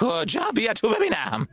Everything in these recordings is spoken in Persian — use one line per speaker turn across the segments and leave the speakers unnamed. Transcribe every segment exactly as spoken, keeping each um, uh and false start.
کجا؟ بیا تو ببینم.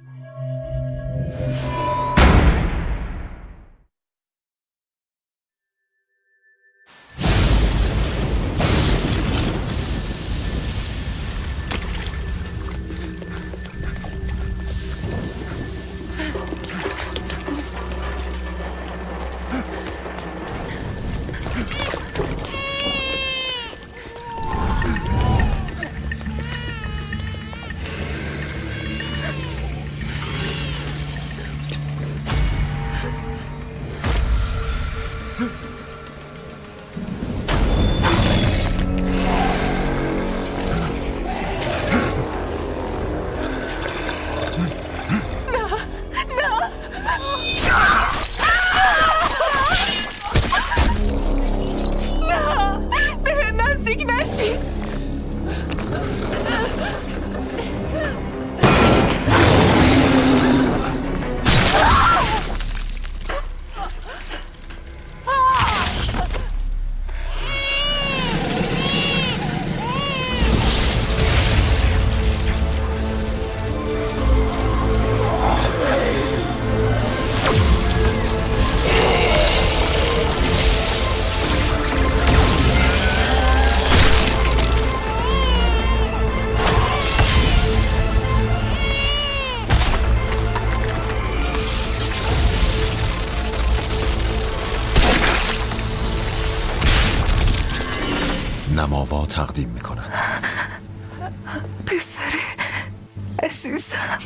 نماوا تقدیم میکنم.
پسر عزیزم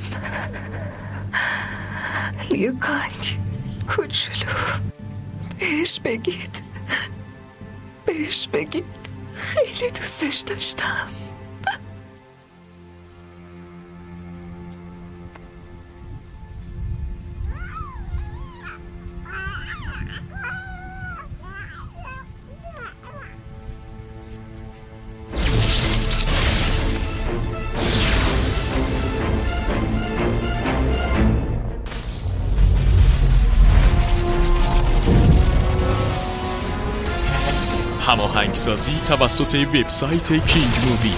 لیوکانگ کوچولو، بهش بگید بهش بگید خیلی دوستش داشتم.
هماهنگسازی توسط وبسایت کینگ مووی.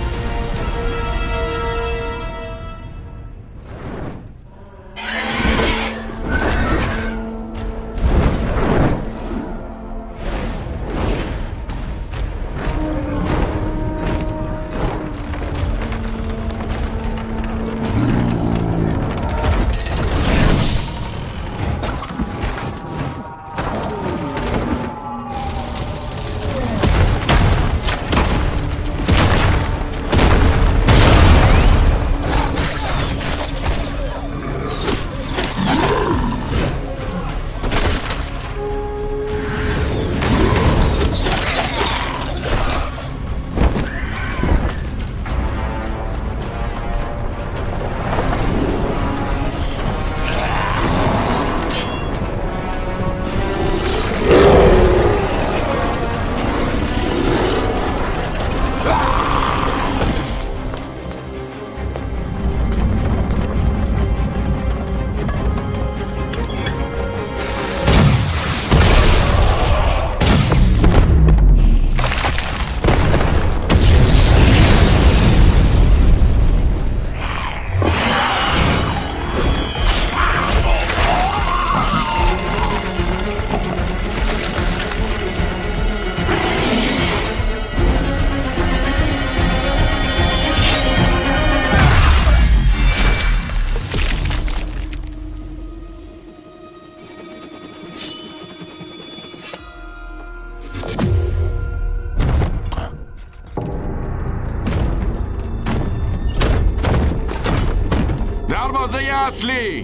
دروازه اصلی.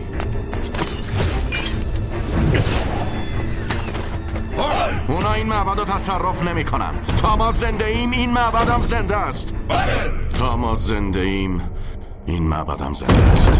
اونا این معبد رو تصرف نمی کنن. تا ما زنده ایم این معبد هم زنده است. تا ما زنده ایم این معبد هم زنده است.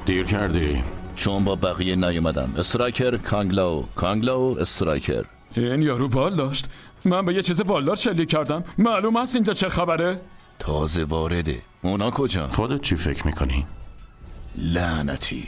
دیر کردی.
چون با بقیه نیومدم. استرایکر کانگلاو، کانگلاو استرایکر.
این یارو بال داشت. من به یه چیز بالدار شلیک کردم. معلوم است اینجا چه خبره؟
تازه وارده. اونا کجا؟
خودت چی فکر میکنی؟
لعنتی.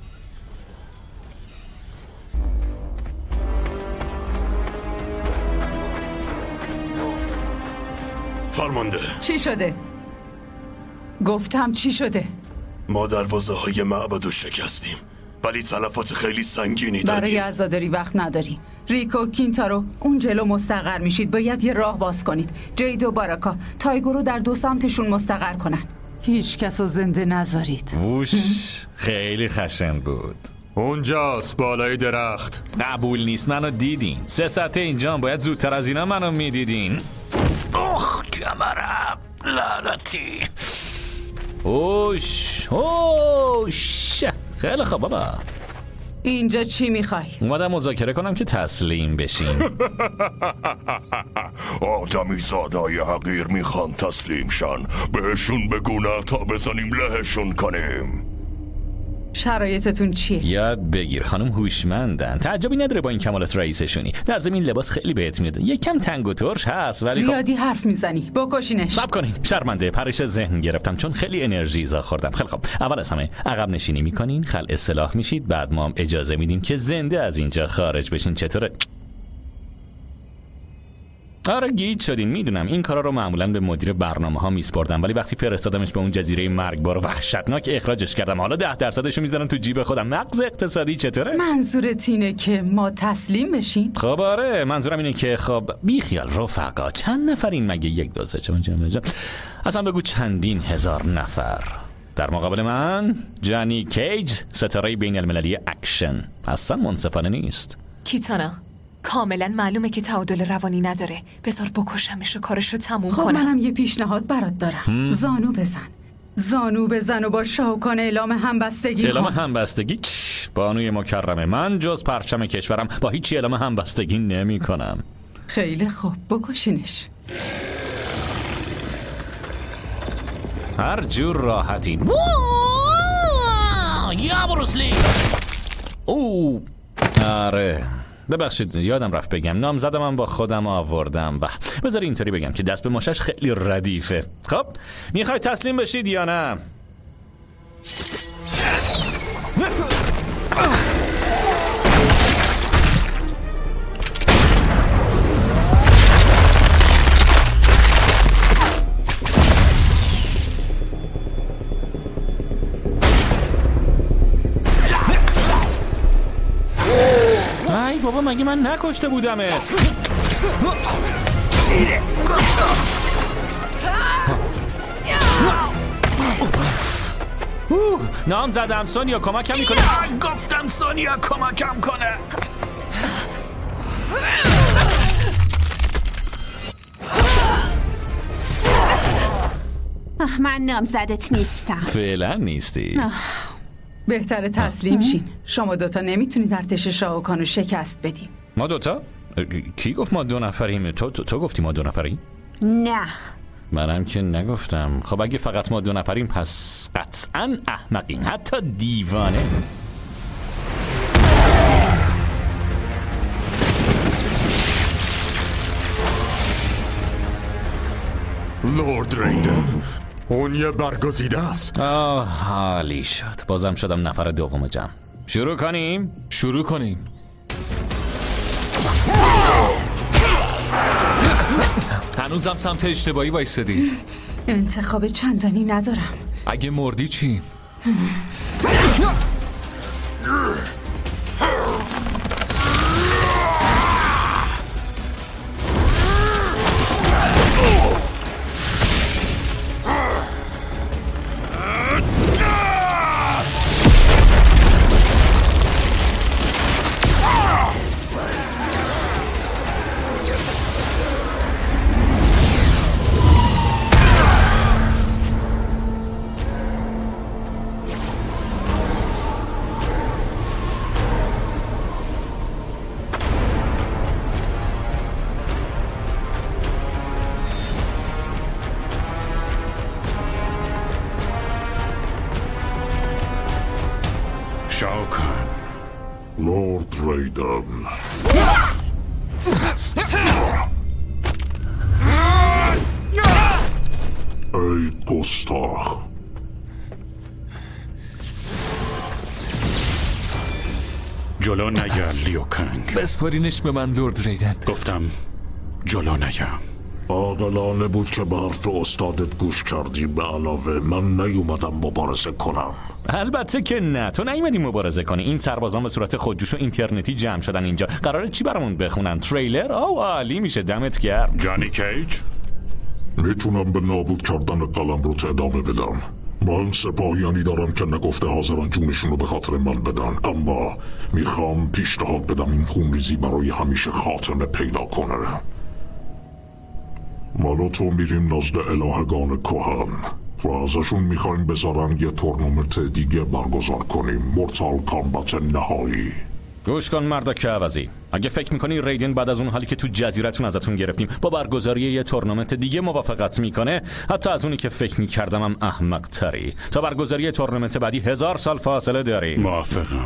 فرمانده،
چی شده؟ گفتم چی شده؟
ما دروازه های معبد رو شکستیم ولی تلفات خیلی سنگینی دادیم.
برای عزاداری وقت نداری. ریکو، کینتارو، اون جلو مستقر میشید. باید یه راه باز کنید. جید و باراکا تایگو رو در دو سمتشون مستقر کنن. هیچ کس رو زنده نذارید.
ووش، خیلی خشن بود.
اونجاست بالای درخت.
قبول نیست، منو دیدین. سه ساعته اینجام، باید زودتر از اینا منو میدیدین. اخ کمرم لعنتی. اوش اوش. خیلی خوب بابا.
اینجا چی میخوای؟
اومدم مذاکره کنم که تسلیم بشین.
آدمی زادای حقیر میخوان تسلیم شن. بهشون بگو نه تا بزنیم لهشون کنیم.
شرایطتون چیه؟
یاد بگیر خانم هوشمندن. تعجبی نداره با این کمالات رئیسشونی. در ضمن لباس خیلی بهت میاد. یکم تنگ و ترش هست ولی
زیادی حرف میزنی. بکشینش.
صبر کنین. شرمنده، پرش ذهن گرفتم چون خیلی انرژی زا خوردم. خیلی خوب. اول از همه عقب نشینی میکنین، خلع سلاح میشید، بعد ما هم اجازه میدیم که زنده از اینجا خارج بشین. چطوره؟ آره گیج شدین. میدونم این کارا رو معمولا به مدیر برنامه ها میسپردم ولی وقتی فرستادمش به اون جزیره مرگبار و وحشتناک اخراجش کردم. حالا ده درصدشو میذارم تو جیب خودم. مغز اقتصادی چطوره؟
منظورت اینه که ما تسلیم بشیم؟
خب آره، منظورم اینه که خب بی خیال رفقا، چند نفرین مگه؟ یک دو سه چهار پنج شش اصلا بگو چندین هزار نفر. در مقابل من جانی کیج، ستاره بین المللی اکشن. اصلا منصفانه نیست.
کیتانا، کاملا معلومه که تعادل روانی نداره. بذار بکشمش و کارش رو تموم
خب
کنم.
منم یه پیشنهاد برات دارم. هم. زانو بزن. زانو بزن و با شاوکان اعلام همبستگی
اعلام
کن.
همبستگی؟ بانوی مکرمه، من جز پرچم کشورم با هیچی اعلام همبستگی نمی کنم.
خیلی خوب، بکشینش.
هر جور راحتین. یا بروسلی. او آره ببخشید یادم رفت بگم نامزدم هم با خودم آوردم. و بذار اینطوری بگم که دست به ماشش خیلی ردیفه. خب میخوای تسلیم بشید یا نه؟ ای بابا مگه من نکشته بودمت؟ نام زدم سونیا کمکم میکنه. گفتم سونیا کمکم کنه.
من نامزدت نیستم.
فعلا نیستی.
بهتره تسلیم شین. شما دوتا نمیتونید ارتش شاوکانو شکست بدیم.
ما دوتا؟ کی گفت ما دو نفریم؟ تو, تو, تو گفتی ما دو نفریم؟
نه
منم که نگفتم. خب اگه فقط ما دو نفریم پس قطعا احمقیم، حتی دیوانه.
لورد ریدن، اون یه برگزیده است.
آه حالی شد. بازم شدم نفر دوم جمع. شروع کنیم؟
شروع کنیم. هنوزم سمت اشتباهی وایستدی.
انتخاب چندانی ندارم.
اگه مردی چی؟
شاوکان.
لورد ریدن. ای گستاخ.
جلو نیا لیوکانگ.
بسپارینش به من لورد ریدن.
گفتم جلو نیا.
عاقلانه بود که به حرف استادت گوش کردی. به علاوه من نیومدم مبارزه کنم.
البته که نه، تو نیومدی مبارزه کنی. این سربازان به صورت خودجوش و اینترنتی جمع شدن اینجا. قراره چی برامون بخونن؟ تریلر؟ آو عالی میشه، دمت گرم.
جانی کیج؟
میتونم به نابود کردن قلمروت ادامه بدم. من سپاهیانی دارم که نگفته حاضران جونشون رو به خاطر من بدن، اما میخوام پیشنهاد بدم این خونریزی برای همیشه خاتمه پیدا کنه. من و تو میریم نزد الهگان کهن و ازشون میخوایم بذارن یه تورنمنت دیگه برگزار کنیم. مورتال کامبت نهایی.
گوش کن مردک عوضی، اگه فکر میکنی ریدن بعد از اون حالی که تو جزیرتون ازتون گرفتیم با برگزاری یه تورنمنت دیگه موافقت میکنه، حتی از اونی که فکر میکردم هم احمق تری. تا برگزاری تورنمنت بعدی هزار سال فاصله داری.
موافقم.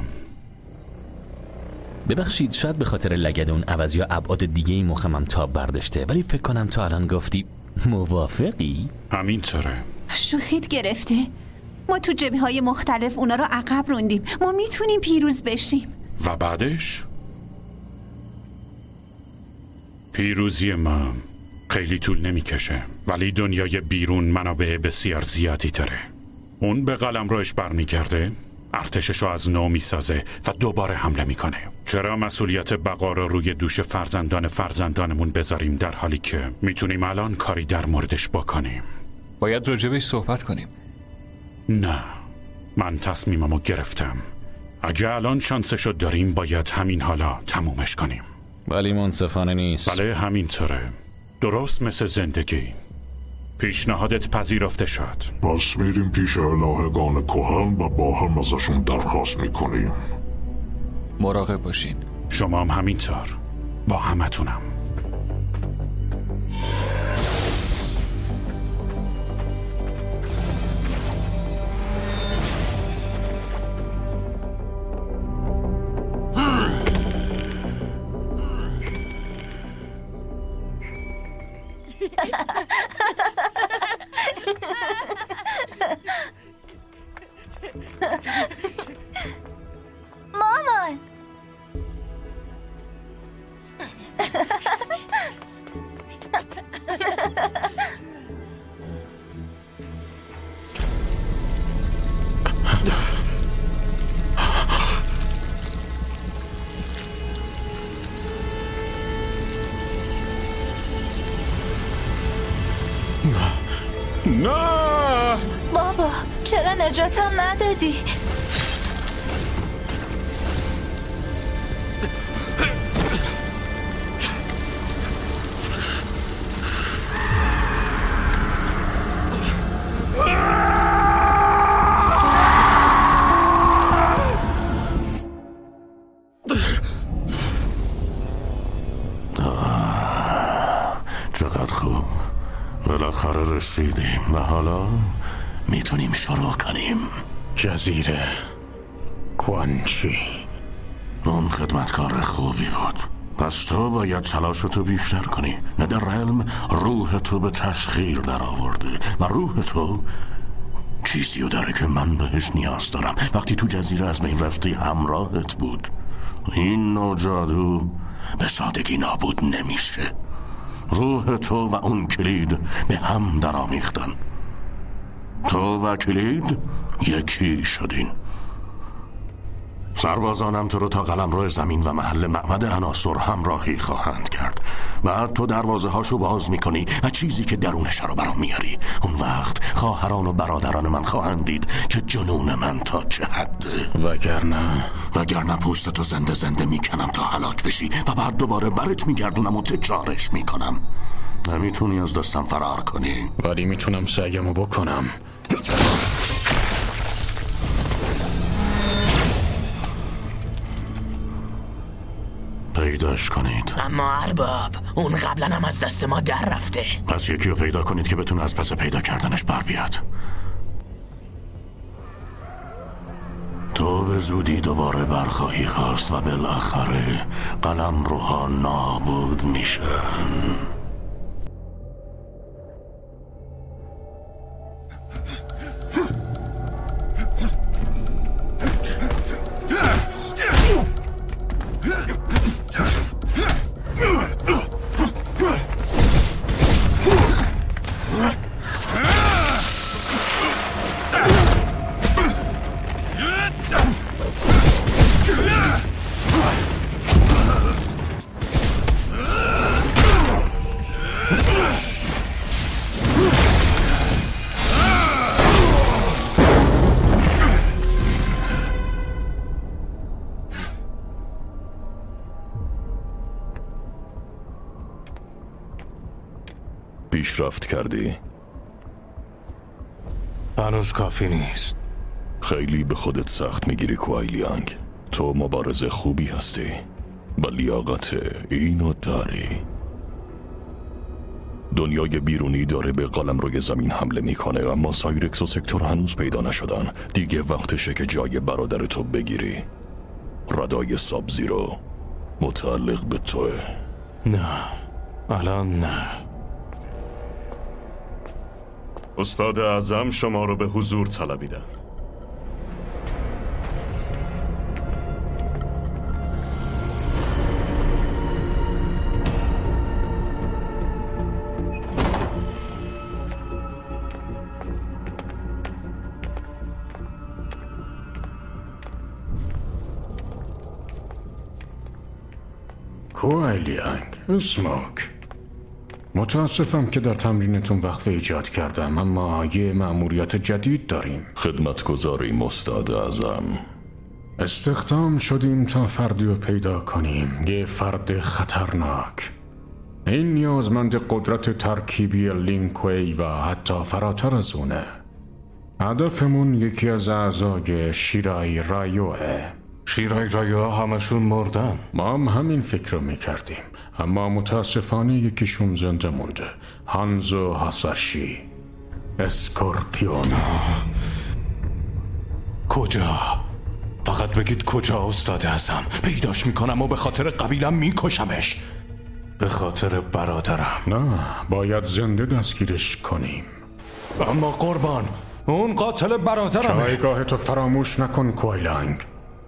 ببخشید، شاید به خاطر لگد اون عوضی یا ابعاد دیگه ای مخمم تاب برداشته، ولی فکر کنم تا الان گفتی موافقی؟
همینطوره.
شوخیت گرفته؟ ما تو جبهه‌های مختلف اونا رو عقب روندیم. ما میتونیم پیروز بشیم.
و بعدش؟ پیروزی ما خیلی طول نمیکشه، ولی دنیای بیرون منابع بسیار زیادی داره. اون به قلمروش برمیگرده، ارتشش رو از نو میسازه و دوباره حمله میکنه. چرا مسئولیت بقا رو روی دوش فرزندان فرزندانمون بذاریم در حالی که میتونیم الان کاری در موردش بکنیم؟
باید راجبش صحبت کنیم.
نه، من تصمیممو گرفتم. اگه الان شانسشو داریم باید همین حالا تمومش کنیم.
ولی منصفانه نیست.
بله همینطوره، درست مثل زندگی. پیشنهادت پذیرفته شد.
پس میریم پیش الهگان کهن و با هم ازشون درخواست میکنیم.
مراقب باشین.
شما هم همینطور. با همتونم.
مامان
نه
بابا چرا نجاتم ندادی؟
چقدر خوب، بالاخره رسیدیم و حالا میتونیم شروع کنیم.
جزیره کوانچی.
اون خدمتکار خوبی بود، پس تو باید تلاشتو بیشتر کنی. ندرالم روح تو به تسخیر در آورده و روح تو چیزیو داره که من بهش نیاز دارم. وقتی تو جزیره از بین رفتی همراهت بود. این نوع جادو به سادگی نابود نمیشه. روح تو و اون کلید به هم در آمیختن. تو و کلید یکی شدین. سربازانم تو رو تا قلمرو زمین و محل معبد عناصر همراهی خواهند کرد. بعد تو دروازه هاشو باز میکنی و چیزی که درونش رو برام میاری. اون وقت خواهران و برادران من خواهند دید که جنون من تا چه حده.
وگرنه
وگرنه پوستتو زنده زنده میکنم تا هلاک بشی و بعد دوباره برت میگردونم و تکرارش میکنم. نمیتونی از دستم فرار کنی،
ولی میتونم سعیمو بکنم.
پیداش کنید.
اما ارباب اون قبلا هم از دست ما در رفته.
پس یکی رو پیدا کنید که بتونه از پس پیدا کردنش بر بیاد. تو به زودی دوباره برخواهی خواست و بالاخره قلمروها نابود میشن.
پیشرفت کردی؟
هنوز کافی نیست.
خیلی به خودت سخت میگیری کوای لیانگ. تو مبارز خوبی هستی و لیاقت اینو داری. دنیای بیرونی داره به قلمروی زمین حمله میکنه، اما سایرکس و سکتور هنوز پیدا نشدن. دیگه وقتشه که جای برادر تو بگیری. ردای ساب زیرو متعلق به توه.
نه، الان نه.
استاد اعظم شما رو به حضور طلبیدن.
کوای لیانگ، اسموک، متاسفم که در تمرینتون وقفه ایجاد کردم، اما یه مأموریت جدید داریم.
خدمتگزاریم استاد اعظم.
استخدام شدیم تا فردی رو پیدا کنیم، یه فرد خطرناک. این نیازمند قدرت ترکیبی لینکوی و حتی فراتر از اونه. هدفمون یکی از اعضای شیرای رایوه.
شیرای رایو همشون مردن.
ما هم همین فکر رو میکردیم، اما متاسفانه یکیشون زنده مونده. هانزو هاساشی، اسکورپیون.
کجا؟ فقط بگید کجا استاد اعظم. پیداش میکنم و به خاطر قبیلم میکشمش. به خاطر برادرم.
نه، باید زنده دستگیرش کنیم.
اما قربان، اون قاتل برادرمه.
جایگاهتو فراموش نکن کوای لیانگ.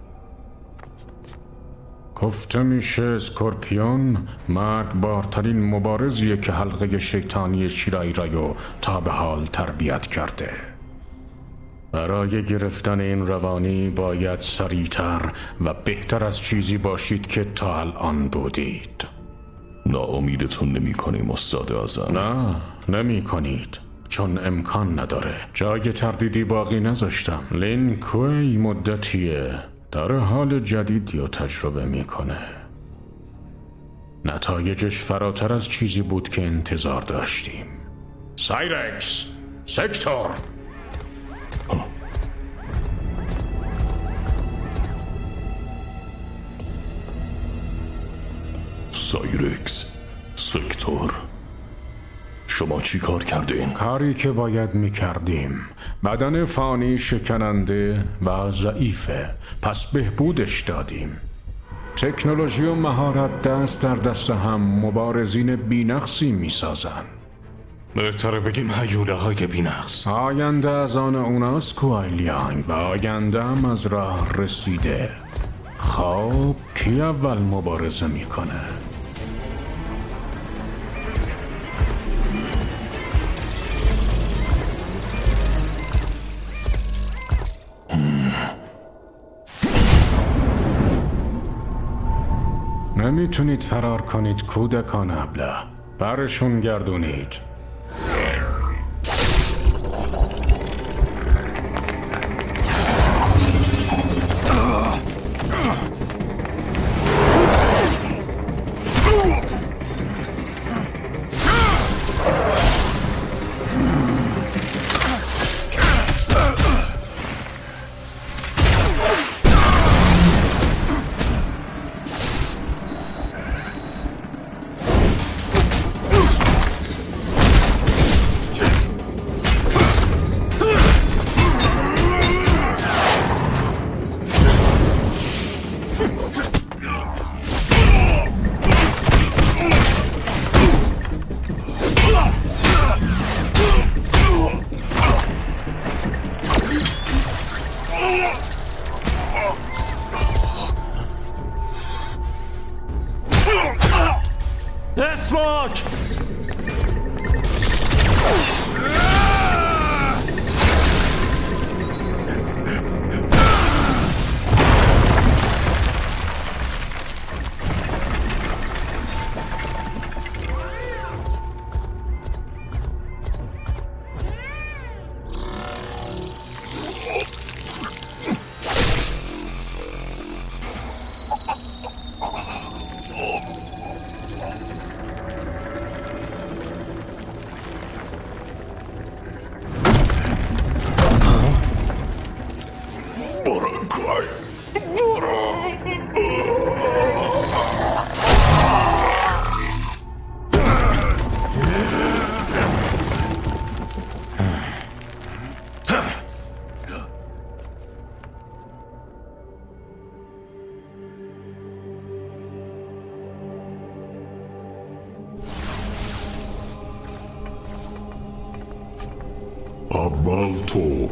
گفته میشه اسکورپیون مرگبارترین مبارزیه که حلقه شیطانی شیرای رایو تا به حال تربیت کرده. برای گرفتن این روانی باید سریعتر و بهتر از چیزی باشید که تا الان بودید.
ناامیدتون نمی کنیم استاد اعظم.
نه، نمی کنید، چون امکان نداره. جای تردیدی باقی نذاشتم. لینکوی مدتیه داره حال جدیدی رو تجربه میکنه. نتایجش فراتر از چیزی بود که انتظار داشتیم. سایرکس، سکتور.
سایرکس، سکتور، شما چی کار کردین؟
کاری که باید میکردیم. بدن فانی شکننده و ضعیفه، پس بهبودش دادیم. تکنولوژی و مهارت دست در دست هم مبارزین بی‌نقصی میسازن.
بهتره بگیم هیوله های بی‌نقص.
آینده از آن اوناست کوای لیانگ و آینده هم از راه رسیده. خب کی اول مبارزه میکنه؟ نمیتونید فرار کنید کودکان ابله. برشون گردونید.
اسراک!
اول تو.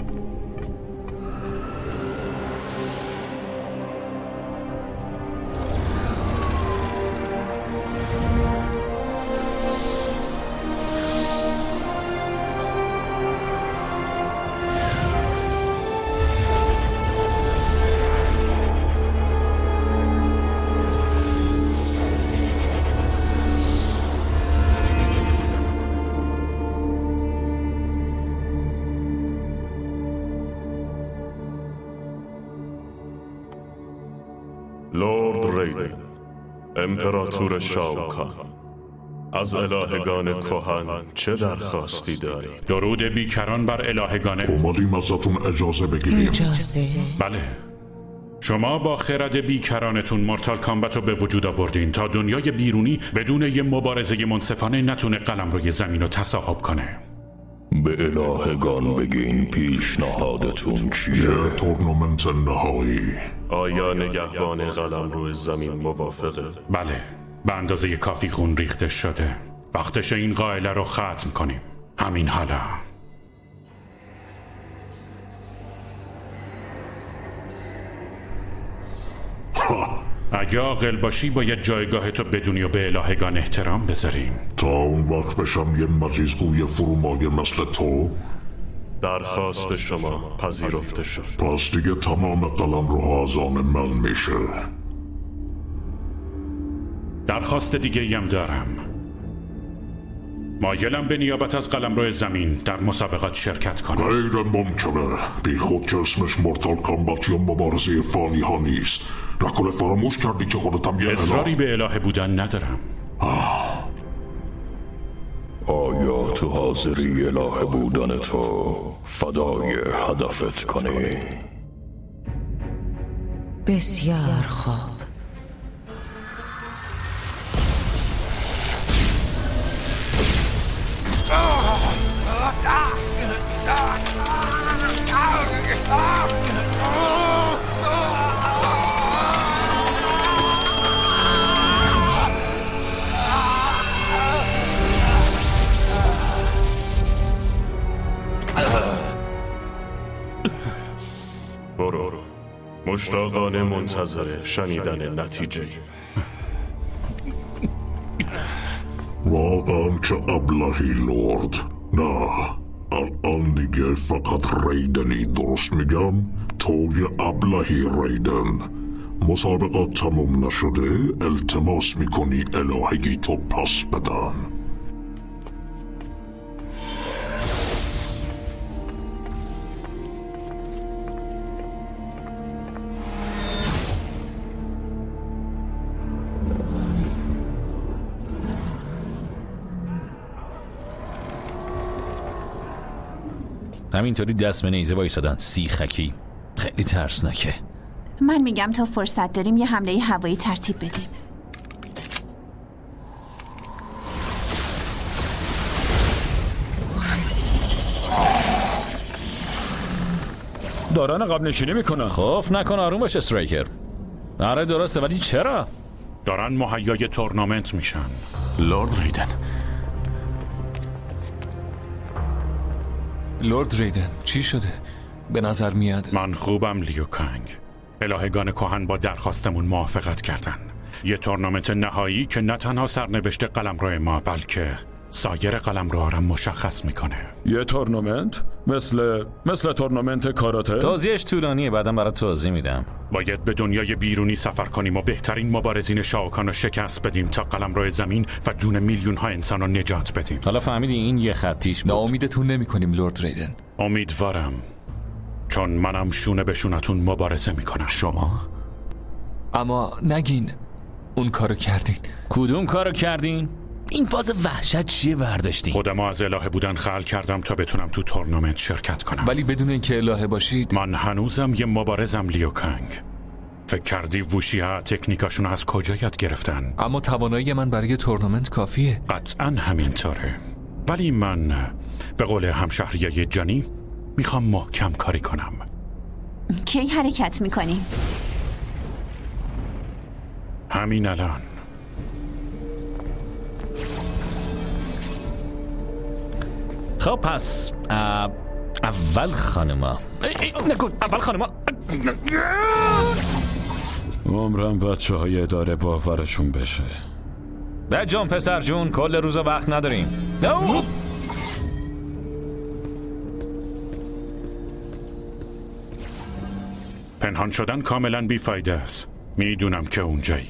لورد ریدن، امپراتور شاوکان، از الهگان کهن چه درخواستی دارید؟
درود بیکران بر الهگان.
اومدیم ازتون اجازه بگیریم.
اجازه؟
بله. شما با خرد بیکرانتون مورتال کامبت رو به وجود آوردین تا دنیای بیرونی بدون یه مبارزه منصفانه نتونه قلمروی زمین رو تصاحب کنه.
به الهگان بگین پیشنهادتون چیه؟ یه تورنمنت نهایی.
آیا نگهبان قلمرو زمین موافقه؟
بله، به اندازه کافی خون ریخته شده. وقتش این قائله رو ختم کنیم. همین حالا. اگه عاقل باشی باید جایگاهتو بدونی و به الهگان احترام بذاریم.
تا اون وقت بشم یه مریضگوی فرومایه مثل تو؟
درخواست شما پذیرفته شد.
پس دیگه تمام قلمروها از آن من میشه.
درخواست دیگه هم دارم. مایلم به نیابت از قلمرو زمین در مسابقات شرکت کنم.
غیر ممکنه. بی خود که اسمش مورتال کامبت یا مبارزه فانی ها نیست. نکنه فراموش کردی که خودتم یه
اصراری به الهه بودن ندارم.
آه. آیا تو حاضری الهه بودن تو فدای هدفت کنی؟
بسیار خوب.
برو مشتاقانه منتظر شنیدن نتیجه.
واقعا که ابلهی لورد. نه الان دیگه فقط ریدنی. درست میگم؟ تو یه ابلهی ریدن. مسابقات تموم نشده التماس میکنی الهگی تو پس بدن.
همینطوری دست به نیزه وایسادن. سیخکی خیلی ترسناکه.
من میگم تا فرصت داریم یه حمله هوایی ترتیب بدیم.
دارن عقب نشینی میکنن.
خوف نکن، آروم باش استرایکر. آره درسته، ولی چرا؟
دارن مهیای تورنمنت میشن.
لورد ریدن لورد ریدن چی شده؟ به نظر میاد
من خوبم لیو کانگ. الهگان کهن با درخواستمون موافقت کردن. یه تورنمنت نهایی که نه تنها سرنوشت قلمرو ما بلکه سایر قلمروها را مشخص میکنه.
یه تورنمنت؟ مثل مثل تورنمنت کاراته؟
توضیحش طولانیه، بعدم برات توضیح میدم.
باید به دنیای بیرونی سفر کنیم و بهترین مبارزین شاوکان رو شکست بدیم تا قلمرو زمین و جون میلیون ها انسان رو نجات بدیم.
حالا فهمیدی این یه خطیش بود.
ناامیدتون نمی‌کنیم لورد ریدن.
امیدوارم، چون منم شونه به شونتون مبارزه میکنم.
شما؟ اما نگین اون کارو کردین.
کدوم کارو کردین؟ این فاز وحشت چیه برداشتین؟
خودمو از الهه بودن خلق کردم تا بتونم تو تورنمنت شرکت کنم.
ولی بدون اینکه الهه باشید.
من هنوزم یه مبارزم لیو کانگ. فکر کردی ووشی‌ها تکنیکاشون از کجا یاد گرفتن؟
اما توانایی من برای تورنمنت کافیه.
قطعاً همینطوره. ولی من به قول همشهریای جانی میخوام محکم کاری کنم.
کی حرکت میکنیم؟
همین الان.
خب پس اول خانما نکن اول خانما
عمرم بچه های اداره باورشون بشه.
ده جان پسر جون، کل روز وقت نداریم. نو
پنهان شدن کاملا بیفایده است. میدونم که اونجایی.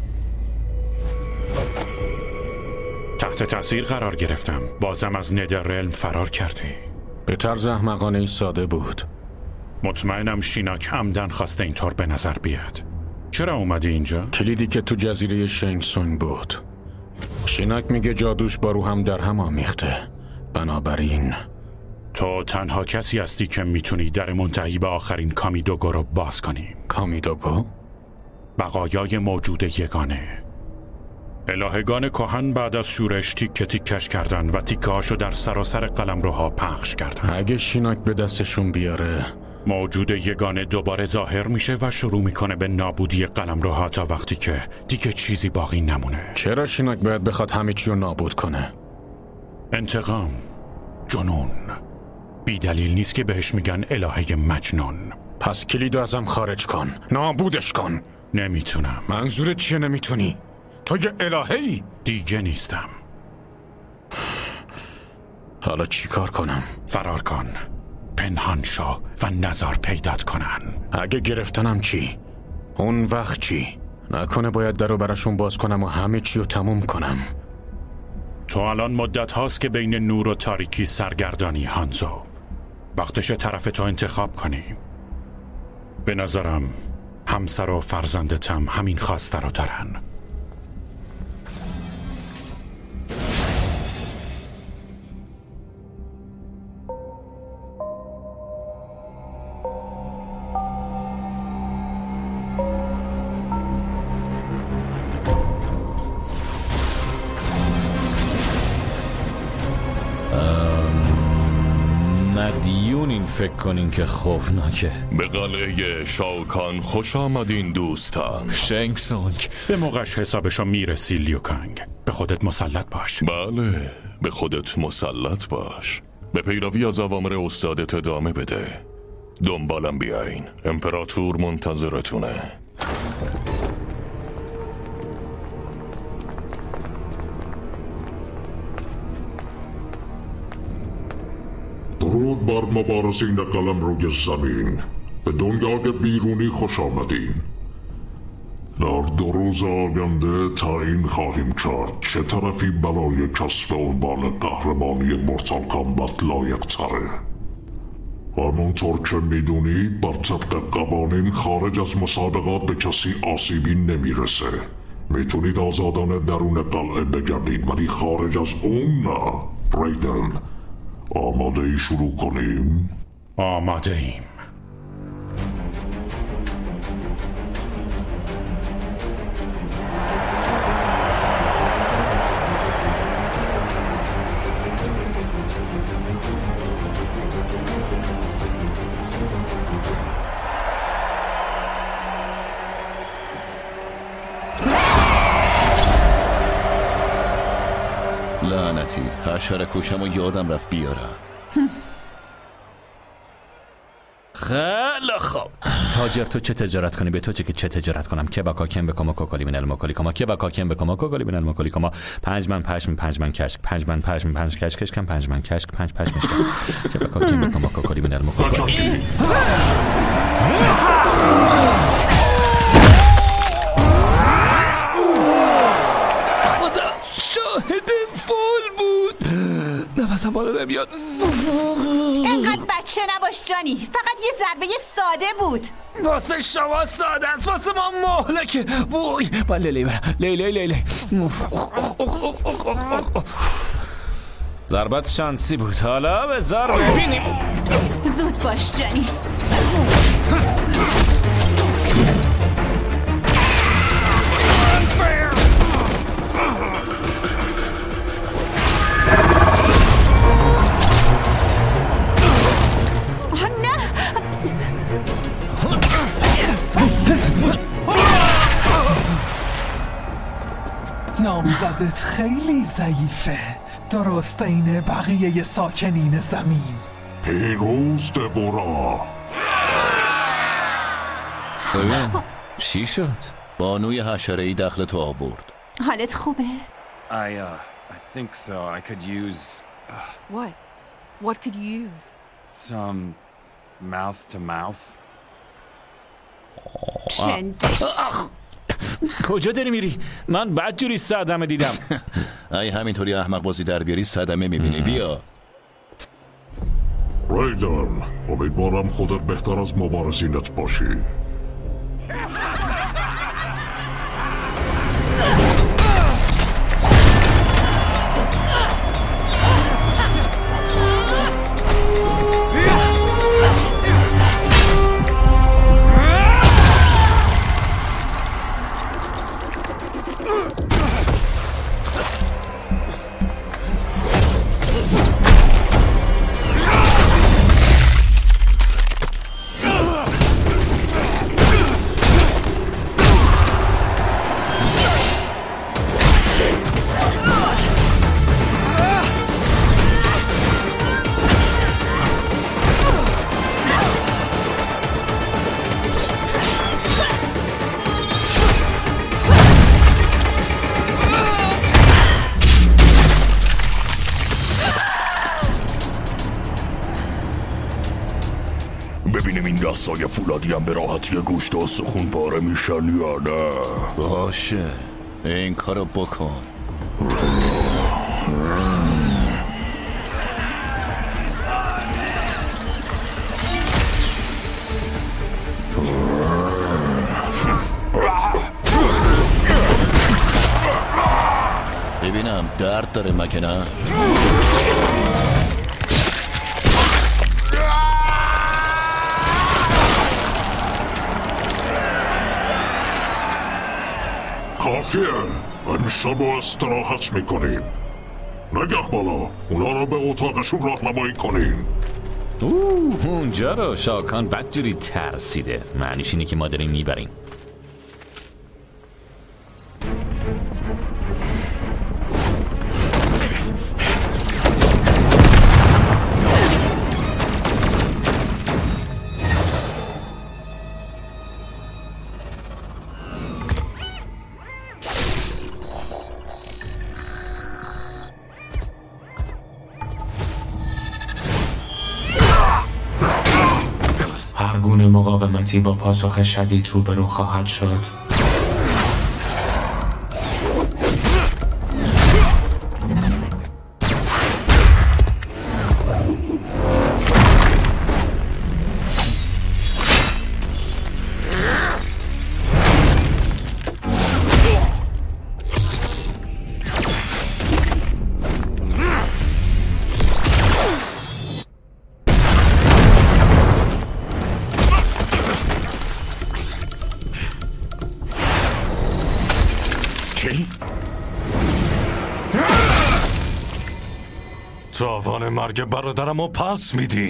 تحت تاثیر قرار گرفتم. بازم از ندررلم فرار کردی.
به طرز احمقانه ساده بود.
مطمئنم شیناک عمدن خواسته اینطور به نظر بیاد. چرا اومدی اینجا؟
کلیدی که تو جزیره شنگ سونگ بود. شیناک میگه جادوش با روحم در هم آمیخته. بنابراین
تو تنها کسی هستی که میتونی در منتهی به آخرین کامیدوگو رو باز کنی.
کامیدوگو؟
بقایای موجود یگانه. الهگان کهن بعد از شورش تیکه تیکش کردن و تیکه هاشو در سراسر قلمروها پخش کردن.
اگه شیناک به دستشون بیاره،
موجود یگانه دوباره ظاهر میشه و شروع میکنه به نابودی قلمروها تا وقتی که دیگه چیزی باقی نمونه.
چرا شیناک باید بخواد همه چی رو نابود کنه؟
انتقام، جنون. بی دلیل نیست که بهش میگن الهه مجنون.
پس کلیدو ازم خارج کن، نابودش کن.
نمیتونم.
منظورت چیه نمیتونی؟ تو یه الهه‌ای؟
دیگه نیستم.
حالا چی کار کنم؟
فرار کن، پنهان شو و نزار پیدات کنن.
اگه گرفتنم چی؟ اون وقت چی؟ نکنه باید درو براشون باز کنم و همه چی رو تموم کنم.
تو الان مدت هاست که بین نور و تاریکی سرگردانی هانزو. وقتش طرف تو انتخاب کنی. به نظرم همسر و فرزندتم همین خواسته رو دارن.
مدیونین فکر کنین که خوفناکه.
به قلعه شاوکان خوش آمدین دوستان.
شنگ سونگ.
به موقعش حسابشو میرسی لیو کانگ. به خودت مسلط باش.
بله، به خودت مسلط باش. به پیروی از اوامر استادت ادامه بده. دنبالم بیاین، امپراتور منتظرتونه.
درود بر مبارزین قلمروی زمین. به دنیای بیرونی خوش آمدین. در دو روز آینده تعیین خواهیم کرد چه طرفی برای کسب عنوان قهرمانی مورتال کامبت لایق تره. همونطور که میدونید بر طبق قوانین خارج از مسابقات به کسی آسیبی نمیرسه. میتونید آزادانه درون قلعه بگردید ولی خارج از اون نه. ریدن، آماده ای شروع کنیم؟
آماده ایم.
لعنتی، حشره کشم و یادم رفت بیارم.
خیلی خوب، تاجر تو چه تجارت کنی؟ به تو چه که چه تجارت کنم؟ که با کاکم بکما کوکالی من الماکالی کما که با کاکم بکما کوکالی من الماکالی کما پنج من پشم پنج من کشک پنج من پشم پنج کشک کشکم پنج من کشک پنج پشم کشک که با کاکم بکما کوکالی من الماکالی.
خدا شاهد فول بود. نفسم بالا نمیاد.
اینقدر بچه نباش جانی، فقط یه ضربه ساده بود.
واسه شما ساده است، واسه ما مهلکه. وای با لیلی برم. لیلی لیلی
ضربت شانسی بود. حالا بذار ببینیم.
زود باش جانی.
نامزدت خیلی ضعیفه، درست این بقیه ساکنین زمین.
پیروز دبورا.
چی شد؟
بانوی حشره‌ای داخل تو آورد.
حالت خوبه؟
I, uh, I think so. I could use... Uh,
What? What could you use?
Some mouth to mouth.
چندش.
کجا داری میری؟ من بدجوری صدمه دیدم.
ای همینطوری احمق بازی در بیاری صدمه میبینی. بیا
ریدن، امیدوارم خودت بهتر از مبارزینت باشی.
ببینیم این دستای فولادی هم به راحتی گوشت و سخون پاره میشن یا نه.
باشه این کارو بکن. ببینم درد داره مگه نه؟
کافیه، امشب با استراحت میکنیم. نگه بالا، اونا رو به اتاقشون راهنمایی کنیم.
اوه اونجا رو شاکان بدجوری ترسیده. معنیش اینه که ما داریم میبریم.
هر گونه مقاومتی با پاسخ شدید روبرو خواهد شد.
تاوان مرگ برادرم رو پس میدی.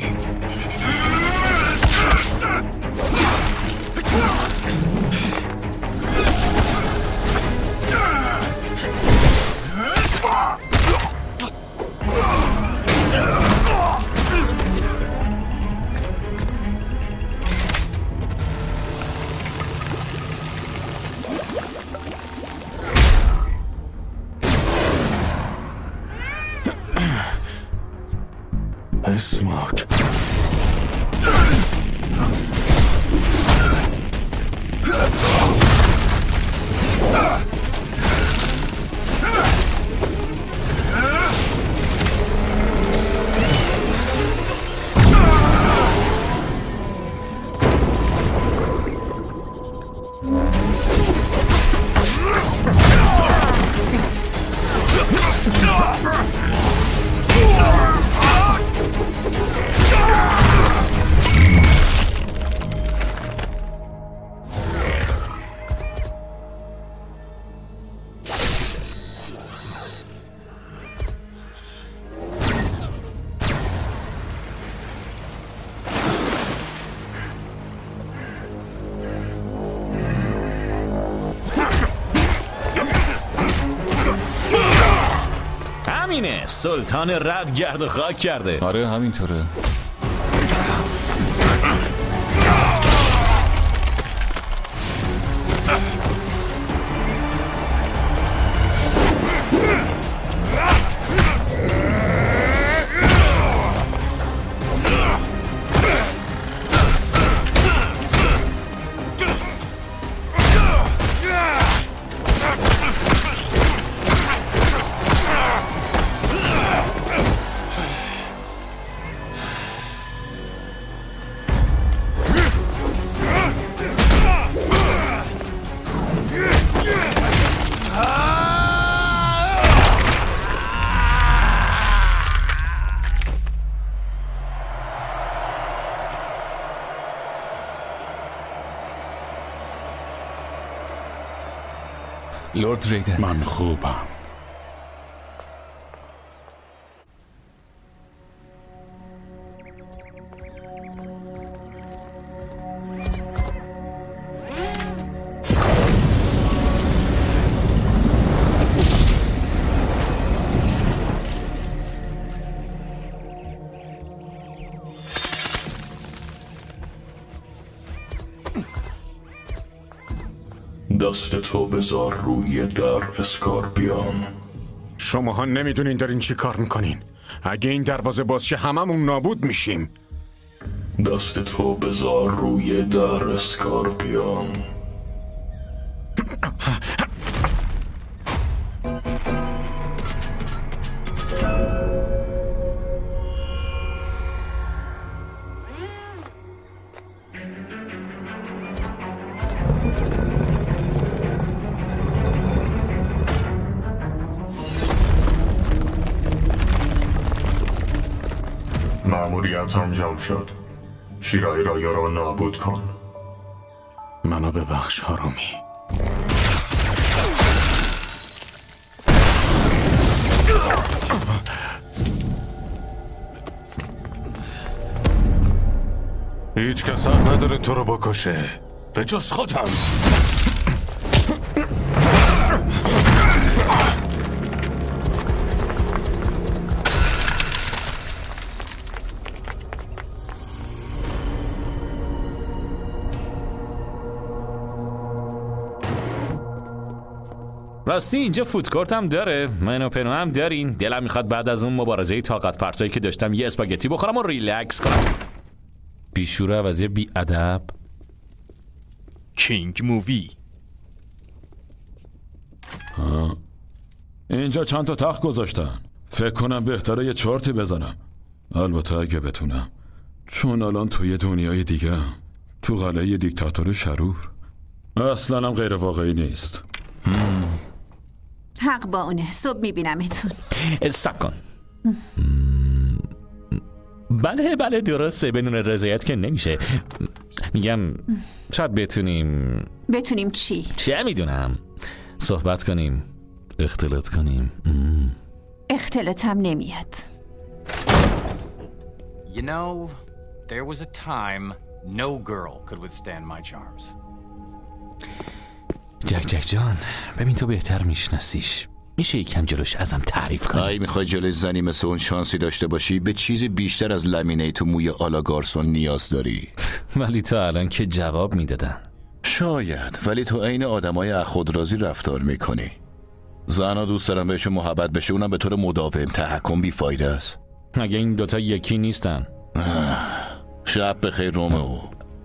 اسماک.
همینه، سلطان رد گرد و خاک کرده.
آره همینطوره.
لورد ریدن.
من خوبم.
دست تو بذار روی در اسکارپیون.
شماها نمیدونین دارین چی کار میکنین. اگه این دروازه باز شه هممون نابود میشیم.
دست تو بذار روی در اسکارپیون. مأموریت انجام شد. شیرای رایا را نابود کن.
منو ببخش هارومی.
هیچ کس حق نداره تو رو بکشه به جز خودم.
راستی اینجا فودکورت هم داره، منو پنو هم دارین. دلم میخواد بعد از اون مبارزه طاقت فرسایی که داشتم یه اسپاگتی بخورم و ریلکس کنم. بیشوره عوضی بی ادب.
کینگ مووی. ها اینجا چند تا تخت گذاشتن. فکر کنم بهتره یه چارتی بزنم، البته اگه بتونم، چون الان توی دنیای دیگه هم. تو قلعه دیکتاتور شرور. اصلا هم غیر واقعی نیست.
حق با اونه. صبح میبینمتون.
سب کن. بله بله درسته، بدون رضایت که نمیشه. میگم شاید بتونیم.
بتونیم چی؟
چه میدونم، صحبت کنیم، اختلاط کنیم.
اختلاطم نمیاد.
You know, there was a time no girl could withstand my charms.
جک جک جان، ببین تو بهتر میشناسیش، میشه یکم جلوش ازم تعریف کنی؟
ای میخوای جلوی زنی مثل اون شانسی داشته باشی؟ به چیزی بیشتر از لامینیت و موی آلا گارسون نیاز داری.
ولی تا الان که جواب میدادن.
شاید، ولی تو عین آدمای اخودرازی رفتار میکنی. زنها دوست دارن بهشون محبت بشه، اونم به طور مداوم. تحکم بیفایده است.
مگه این دوتا یکی نیستن؟
شب بخیر رومئو.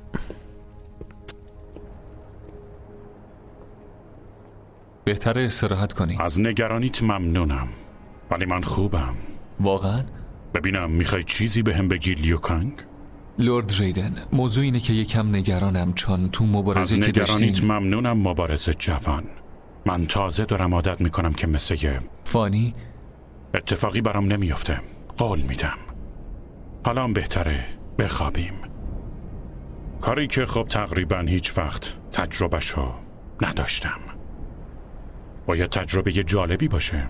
بهتره استراحت کنی.
از نگرانیت ممنونم، ولی من خوبم.
واقعا؟
ببینم میخوای چیزی به هم بگی لیو کانگ؟
لورد ریدن، موضوع اینه که یکم نگرانم، چون تو مبارزه که داشتیم.
از نگرانیت ممنونم مبارزه جوان. من تازه دارم عادت میکنم که مثل یه
فانی
اتفاقی برام نمیافته. قول میدم حالا بهتره بخوابیم. کاری که خب تقریبا هیچ وقت تجربهشو نداشتم. باید تجربه یه جالبی باشه.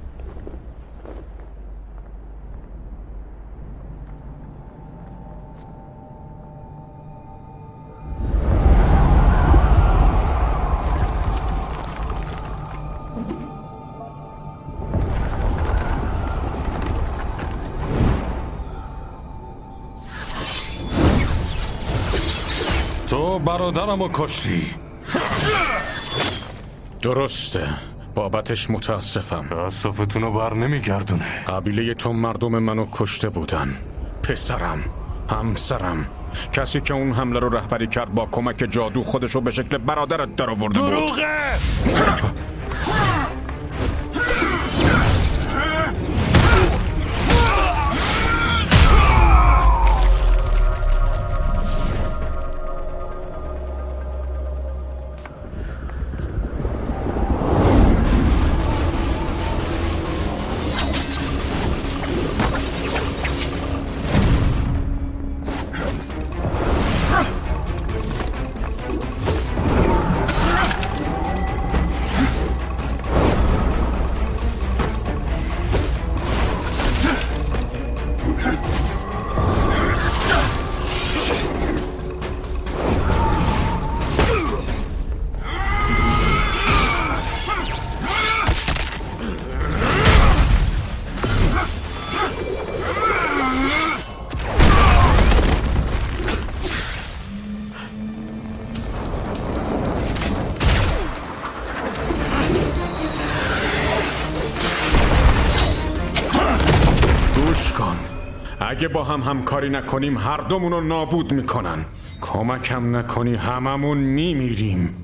تو برادرمو کشتی. درسته، بابتش متاسفم.
تأسفتونو بر نمیگردونه.
قبیله تو مردم منو کشته بودن. پسرم، همسرم، کسی که اون حمله رو رهبری کرد با کمک جادو خودشو به شکل برادرت در آورده بود.
دروغه!
اگه با هم همکاری نکنیم هر دومونو نابود میکنن. کمکم نکنی هممون میمیریم.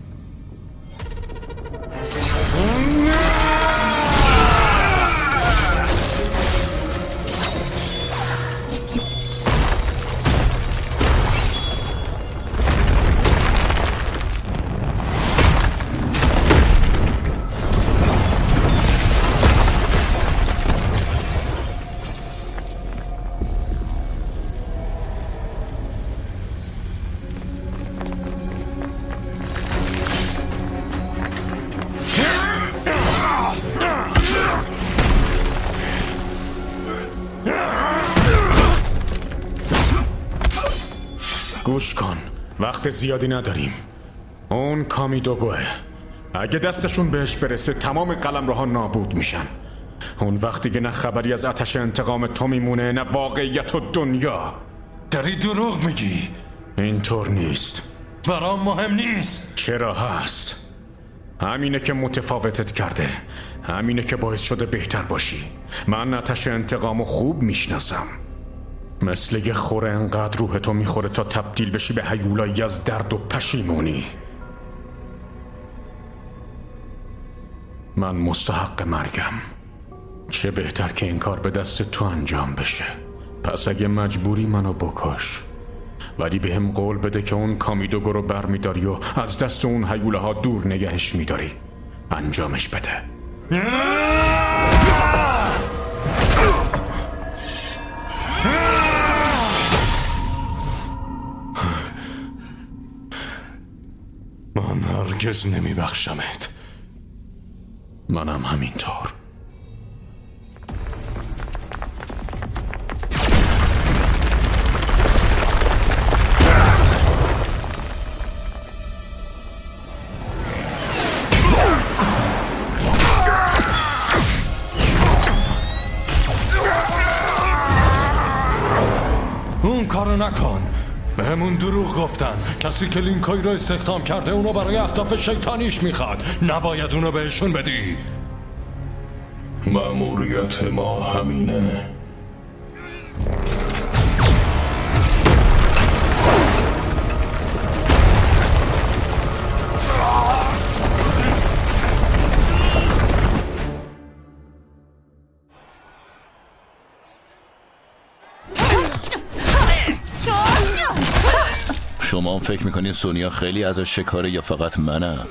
گوش کن، وقت زیادی نداریم. اون کامیدوگوه. اگه دستشون بهش برسه تمام قلمروها نابود میشن. اون وقتی که نه خبری از آتش انتقام تو میمونه، نه واقعیت و دنیا.
داری دروغ میگی.
اینطور نیست.
برام مهم نیست.
چرا هست؟ همینه که متفاوتت کرده، همینه که باعث شده بهتر باشی. من آتش انتقامو خوب میشناسم. مثل یه خوره انقدر روح تو میخوره تا تبدیل بشی به هیولایی از درد و پشیمونی. من مستحق مرگم. چه بهتر که این کار به دست تو انجام بشه. پس اگه مجبوری منو بکش، ولی به هم قول بده که اون کامیدوگو رو بر میداری و از دست اون هیوله ها دور نگهش میداری. انجامش بده.
من هرگز نمیبخشمت.
منم همینطور.
اون کارو نکن. به همون دروغ گفتن. کسی که لینکای رو استخدام کرده اونو برای اهداف شیطانیش میخواد. نباید اونو بهشون بدی.
مأموریت ما همینه.
شما هم فکر میکنید سونیا خیلی ازش شکاره یا فقط منم؟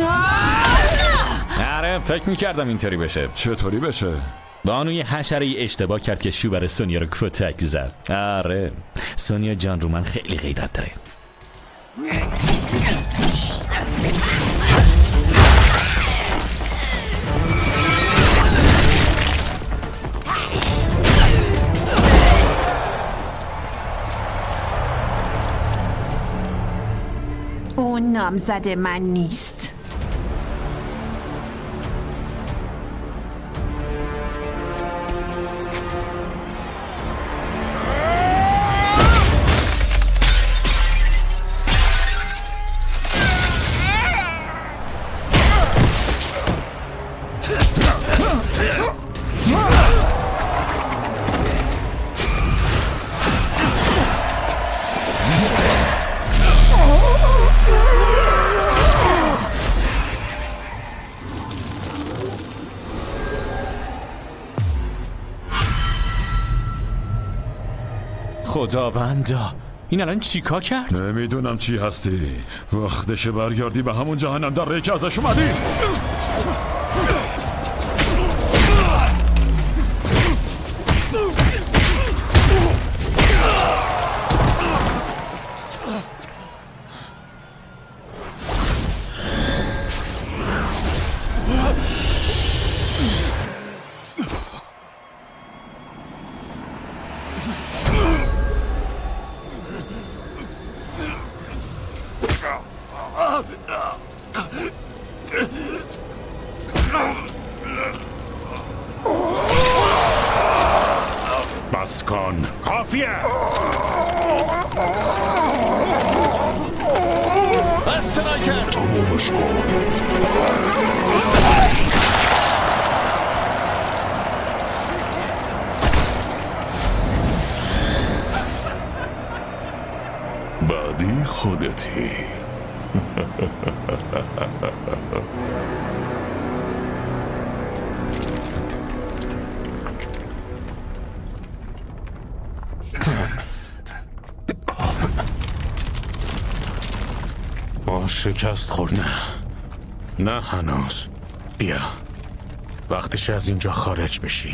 آره فکر میکردم اینطوری بشه.
چطوری بشه؟
بانوی حشره اشتباه کرد که شوبر سونیا رو کتک زد. آره سونیا جان رو من خیلی غیرت داره.
اون نامزد من نیست.
خداوندا این الان چیکار کرد؟
نمیدونم چی هستی. وقتشه برگردی به همون جهنم در ری که ازش اومدی.
بس کن کافیه.
استرایکر
تمامش کن.
بعدی خودتی.
ما شکست خوردیم. نه هنوز. بیا وقتش از اینجا خارج بشیم.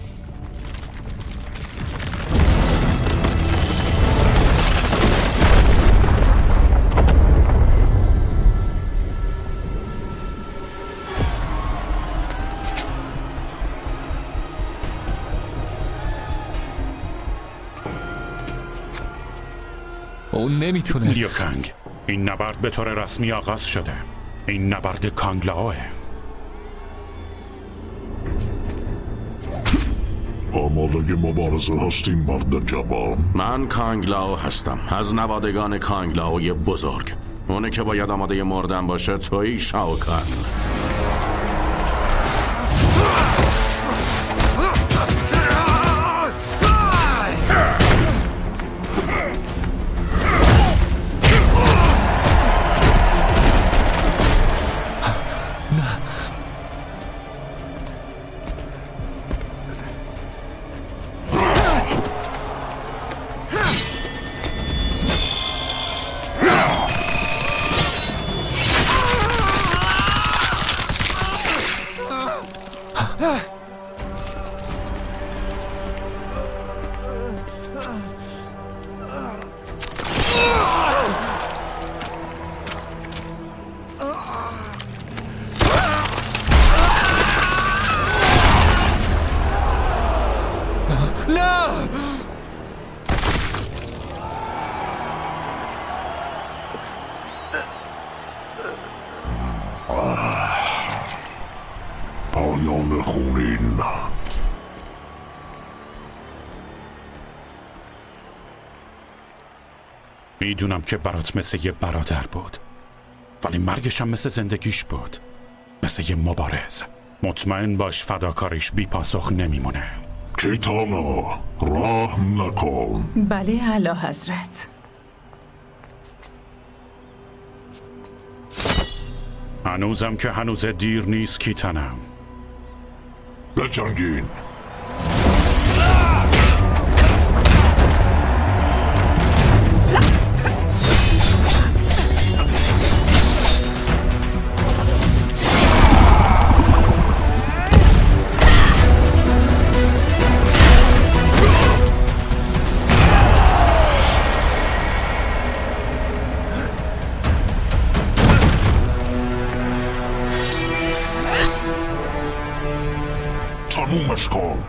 اون نمیتونه.
لیو کانگ این نبرد به طور رسمی آغاز شده. این نبرد کانگ لاوه.
آماده مبارزه هستیم مرد جوان؟
من کانگ لاو هستم، از نوادگان کانگ لاوی بزرگ. اونه که باید آماده مردن باشه تویی شاو کان.
پایان خونین.
میدونم که برات مثل یه برادر بود، ولی مرگش هم مثل زندگیش بود، مثل یه مبارز. مطمئن باش فداکاریش بی پاسخ نمیمونه.
کیتانا رحم نکن.
بله اعلی حضرت.
هنوزم که هنوز دیر نیست کیتانم.
بجنگین. تمومش کن.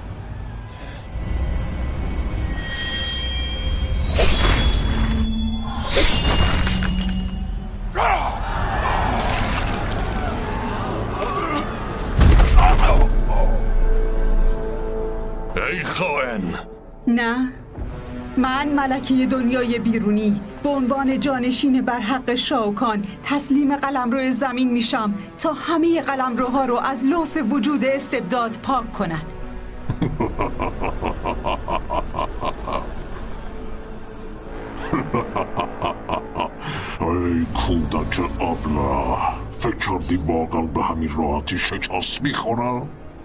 ای خائن!
نه، من ملکه دنیای بیرونی به عنوان جانشین بر حق شاوکان تسلیم قلمرو زمین میشم تا همه قلمروها رو از لوث وجود استبداد پاک کنن.
ای کودک ابله، فکر کردی واقعا به همین راحتی شکست میخورم؟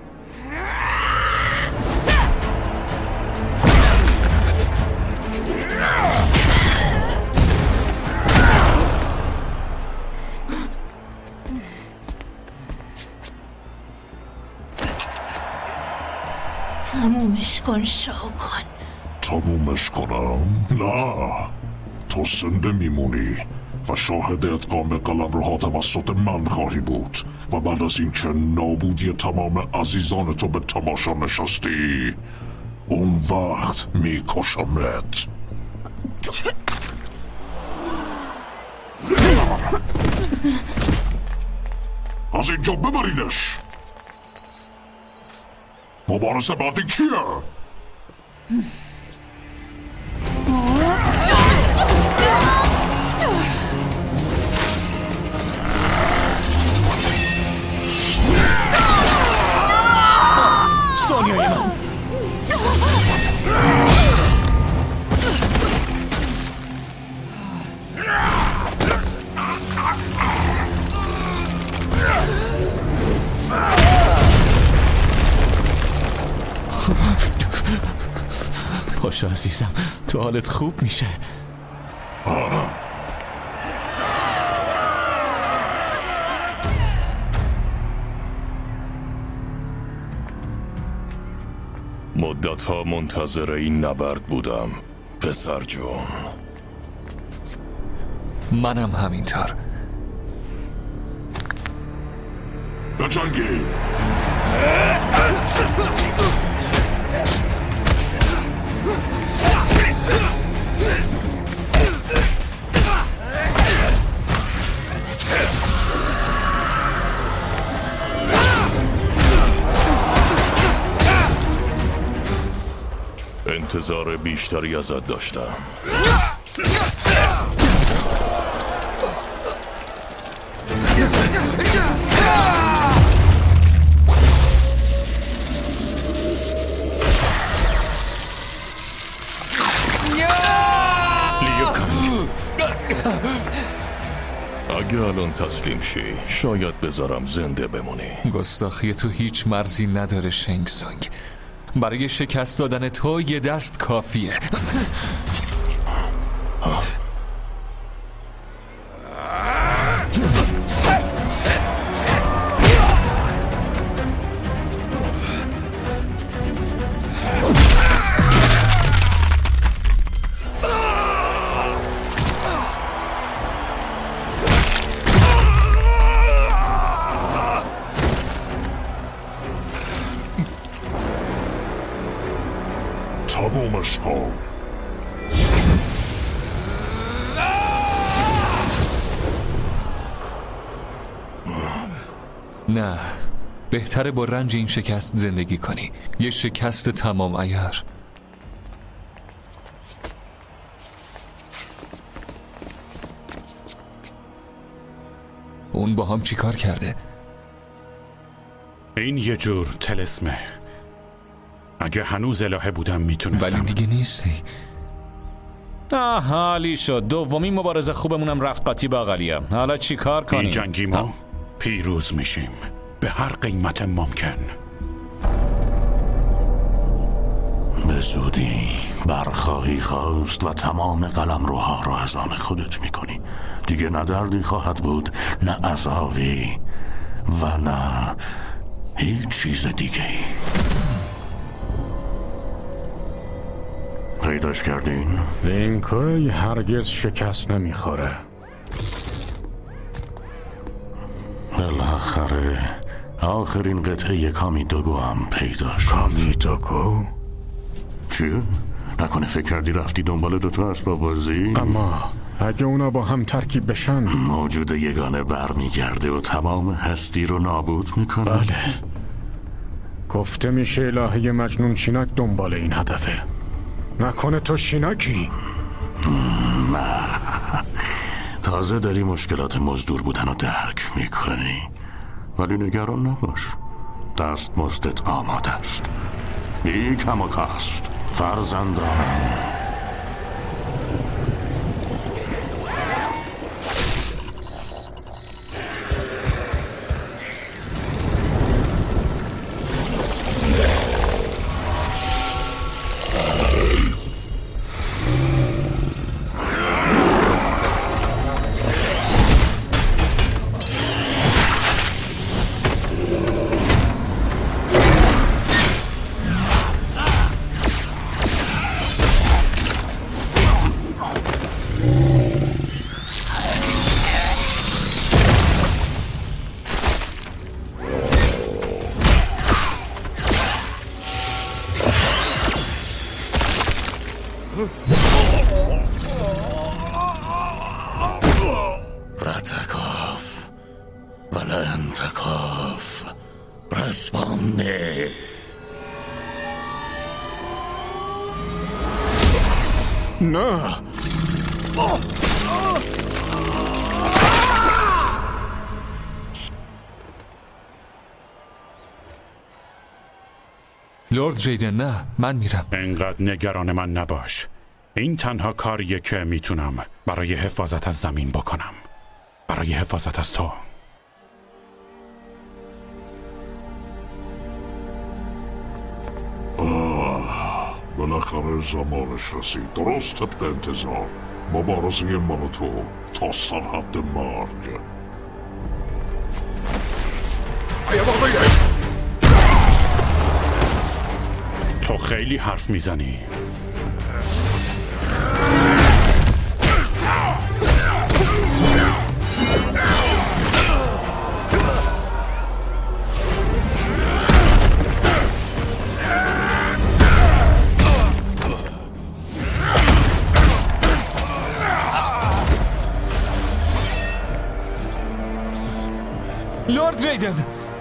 تمومش کن شاوکان.
تمومش کنم؟ نه، تو زنده میمونی و شاهد ادغام قلمروها توسط من خواهی بود و بعد از اینکه نابودی تمام عزیزان تو به تماشا نشستی اون وقت میکشمت. از اینجا ببرینش. مبارزه بعدی کیه؟
سونیای من. پاشو عزیزم، تو حالت خوب میشه.
مدت‌ها منتظر این نبرد بودم پسر جون.
منم همینطور.
بجنگی.
انتظار بیشتری ازت داشتم. اگه الان تسلیم شی شاید بذارم زنده بمونی.
گستاخی تو هیچ مرزی نداره شنگ سونگ. برای شکست دادن تو یه دست کافیه.
تمومش کن.
نه، بهتره با رنج این شکست زندگی کنی. یه شکست تمام عیار. اون با هم چی کار کرده؟
این یه جور طلسمه. اگه هنوز الهه بودم میتونستم.
ولی دیگه نیستی.
آه حالی شد. دومی مبارزه خوبمونم رفت قاطی باقلیا. حالا چی کار کنیم؟
این جنگی ما پیروز میشیم به هر قیمت ممکن.
به زودی برخواهی خواست و تمام قلمروها رو از آن خودت میکنی. دیگه نه دردی خواهد بود، نه عذابی و نه هیچ چیز دیگه. پیداش کردین؟
لینکوی هرگز شکست نمیخوره.
بالاخره آخرین قطعه کامیدوگو هم پیدا شد.
کامیدوگو؟
چیه؟ نکنه فکر کردی رفتی دنبال دوتا اسباب بازی؟
اما اگه اونا با هم ترکیب بشن
موجود یگانه برمیگرده و تمام هستی رو نابود میکنه.
بله، گفته میشه الهه مجنون شینک دنبال این هدفه. نکنه تو شینکی؟
نه، تازه داری مشکلات مزدور بودن رو درک میکنی. ولی نگران نباش، دست مزدت آماده است. بی کم و کاست فرزندانم. رتکاف ولنتکاف رسپانده.
نه
لورد ریدن، نه من میرم.
انقدر نگران من نباش. این تنها کاریه که میتونم برای حفاظت از زمین بکنم، برای حفاظت از تو.
آه، بالاخره زمانش رسید. درست طبق انتظار مبارزه من و تو تا سرحد مرگ.
تو خیلی حرف میزنی.
لورد ریدن،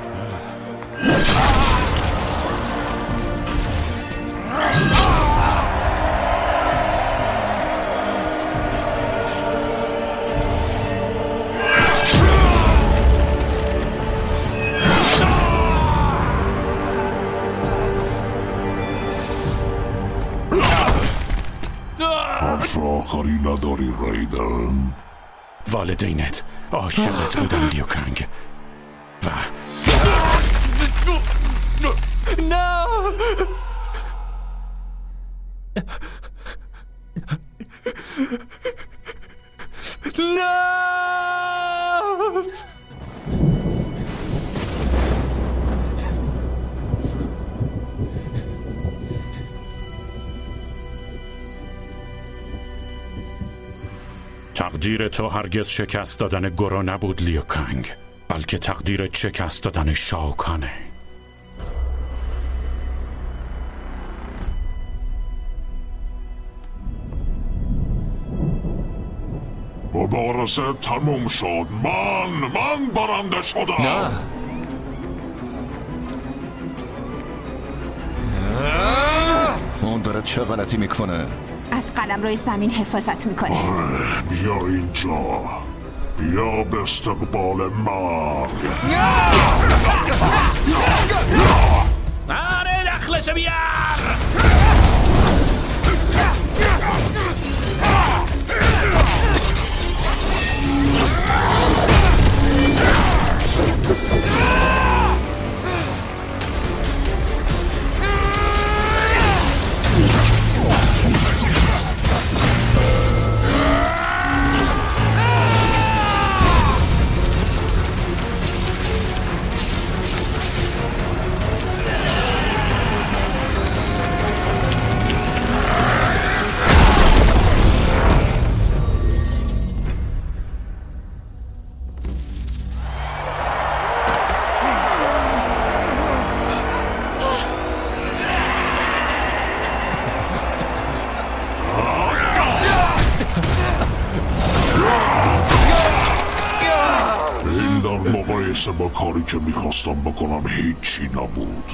حرف آخری نداری ریدن؟
والدینت عاشقت بودن لیوکانگ و
نه نه
تقدیر تو هرگز شکست دادن گرو نبود لیوکانگ، بلکه تقدیرت شکست دادن شاوکانه.
مبارزه تموم شد. من من برنده شدم.
نه
اون داره چه غلطی میکنه؟
از قلمروی زمین حفاظت میکنه.
بیا اینجا، بیا به استقبال مرگ.
آره دخلشو بیار.
با کاری که میخواستم بکنم هیچی نبود.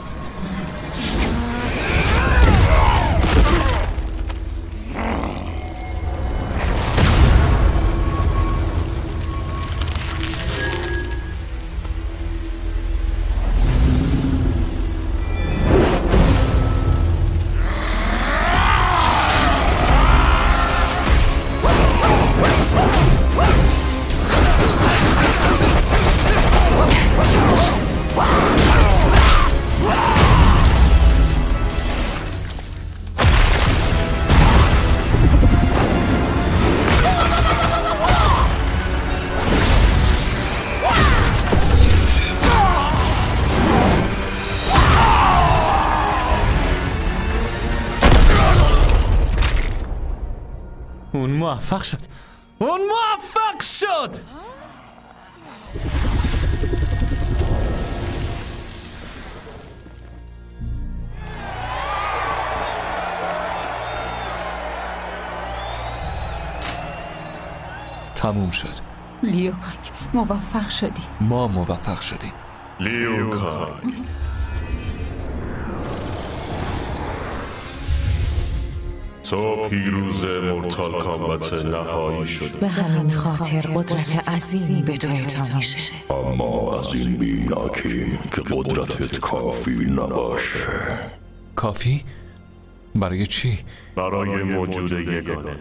اون موفق شد. اون موفق شد. تموم شد.
لیو کانگ موفق شدی.
ما موفق شدیم.
لیو کانگ تو پیروز مورتال کامبت نهایی شد.
به همین خاطر قدرت عظیمی به تو اعطا میشه.
اما از این بیناکیم که قدرتت کافی نباشه.
کافی؟ برای چی؟
برای موجود یگانه.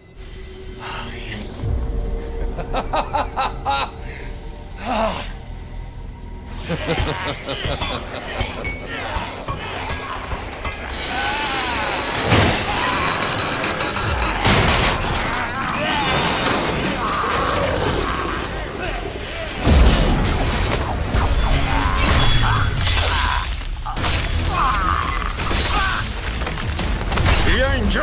بیا اینجا.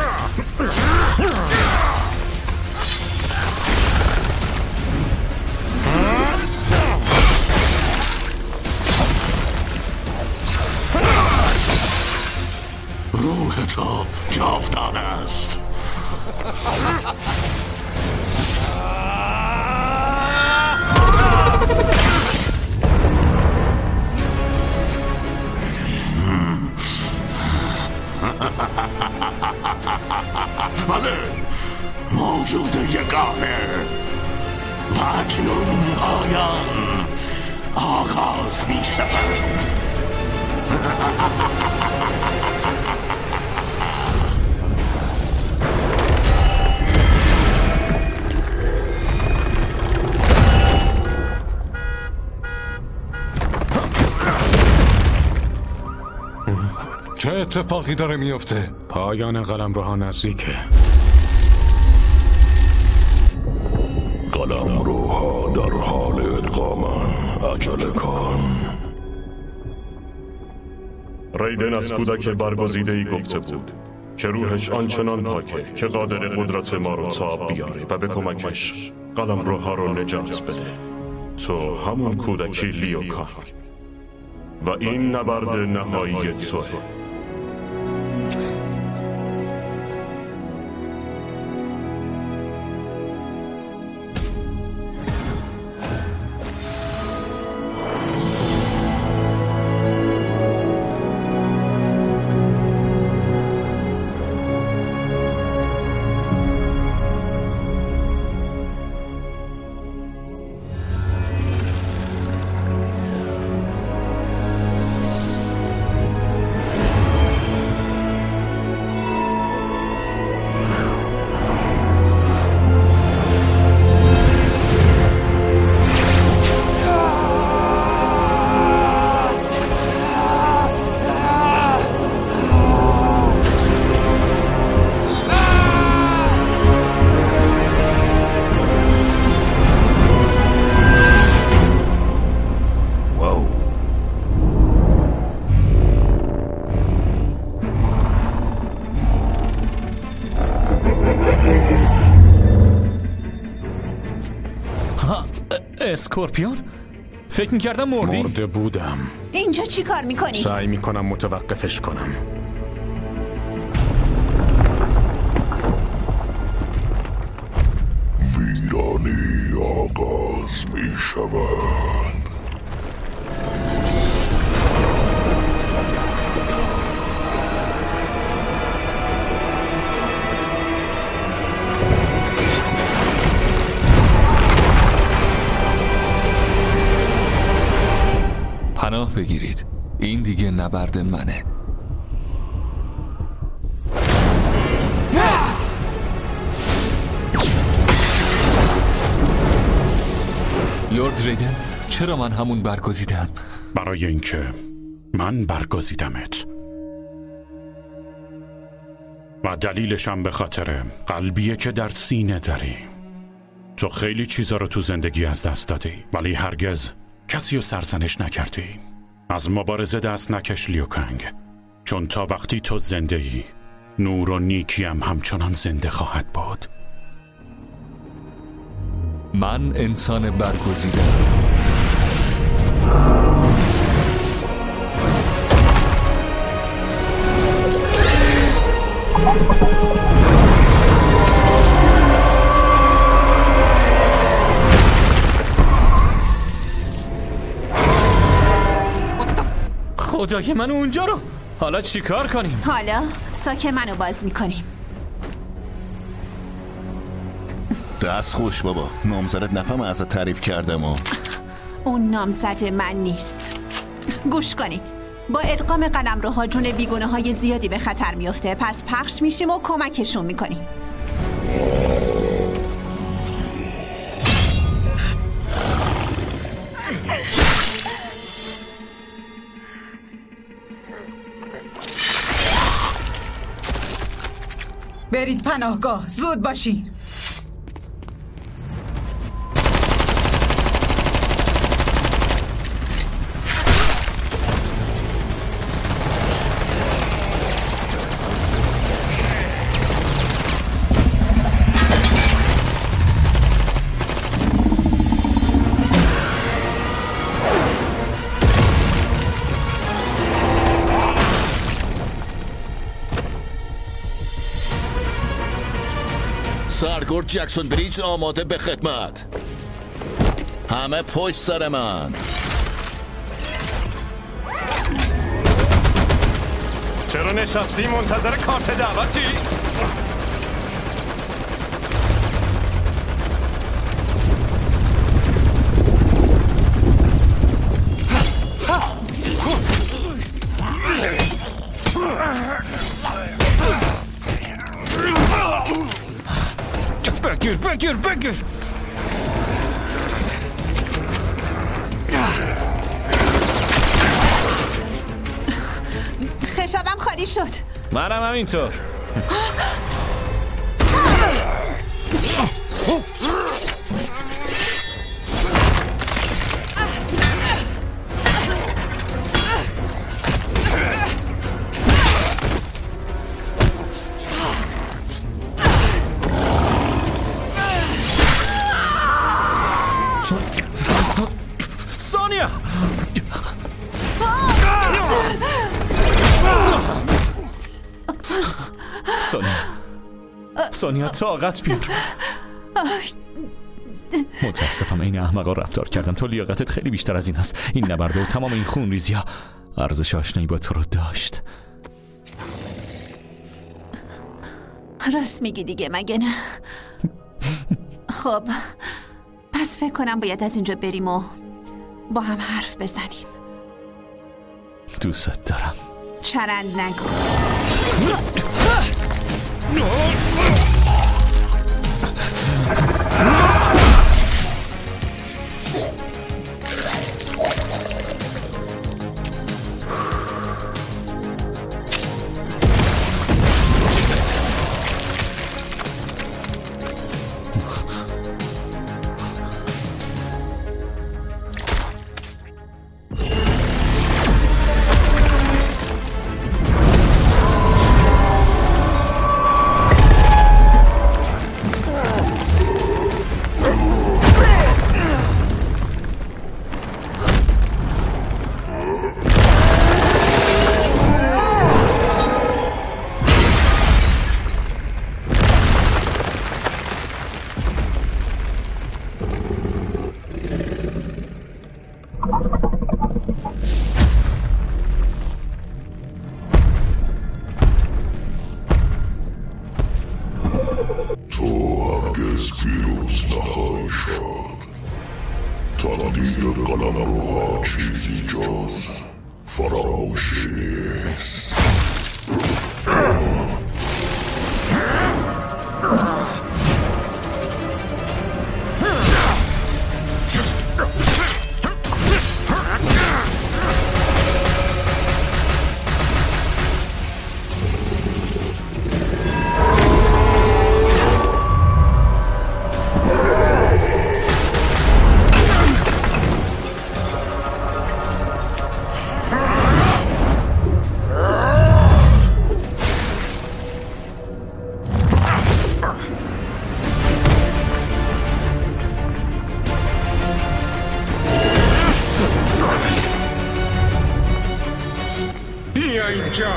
روح تو جاودانه است. بله، موجود یگانه و اکنون پایان آغاز می شود.
چه اتفاقی داره میفته؟ پایان قلمروها نزدیکه.
قلمروها در حال ادغامن. عجله کن.
ریدن از کودک برگزیده‌ای گفته بود که روحش آنچنان پاکه که قادر قدرت ما رو تاب بیاره و به کمکش قلمروها رو نجات بده. تو همون کودکی لیو کانگ و این نبرد نهایی توه.
اسکورپیون؟ فکر میکردم مردی؟
مرده بودم.
اینجا چی کار میکنی؟
سعی میکنم متوقفش کنم.
ویرانی آغاز میشود.
پناه بگیرید. این دیگه نبرد منه. لورد ریدن، چرا من همون برگزیدم؟
برای اینکه من برگزیدمت و دلیلشم به خاطر قلبیه که در سینه داری. تو خیلی چیزا رو تو زندگی از دست دادی ولی هرگز کسی رو سرزنش نکردی. از مبارزه دست نکش لیوکنگ، چون تا وقتی تو زنده ای نور و نیکی هم همچنان زنده خواهد بود.
من انسان برگزیدم.
خدای من اونجا رو حالا چی کار کنیم؟
حالا ساک منو باز میکنیم.
دست خوش بابا، نامزدت نفهم ازت تعریف کردم و
اون نامزد من نیست. گوش کنین، با ادغام قلمروها جون بیگونه های زیادی به خطر میفته، پس پخش میشیم و کمکشون میکنیم.
برید پناهگاه، زود باشین.
سرگرد جکسون بریج آماده به خدمت. همه پشت سر من.
چرا نشستی منتظر کارت دعوتی؟
بگیر بگیر بگیر.
خشابم خالی شد.
منم همینطور.
سونیا!
سونیا سونیا طاقت بیار.
متاسفم این احمقا رفتار کردم. تو لیاقتت خیلی بیشتر از این هست. این نبرده و تمام این خون ریزی ها ارزش آشنایی با تو رو داشت.
راست میگی دیگه، مگه نه؟ خب پس فکر کنم باید از اینجا بریم و با هم حرف بزنیم.
دوست دارم.
چرند نگو.
پیروز نخواهی شد. تقدیر قلمروها چیزی جز فراموشی نیست.
بیا اینجا.